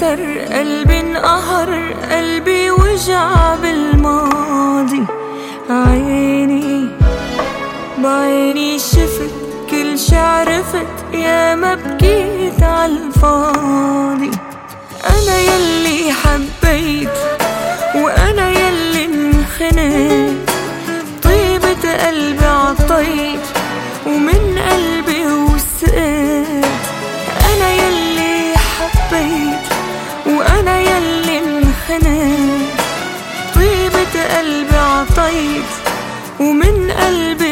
انكسر قلبي، انقهر قلبي، وجع بالماضي. عيني بعيني شفت كل شي عرفت، يا ما بكيت عالفاضي. أنا يلي حبيت وأنا يلي انخنت، طيبة قلبي عطيت ومن قلبي وسقت. أنا يلي حبيت وأنا يلي انخنت، طيبة قلبي عطيت ومن قلبي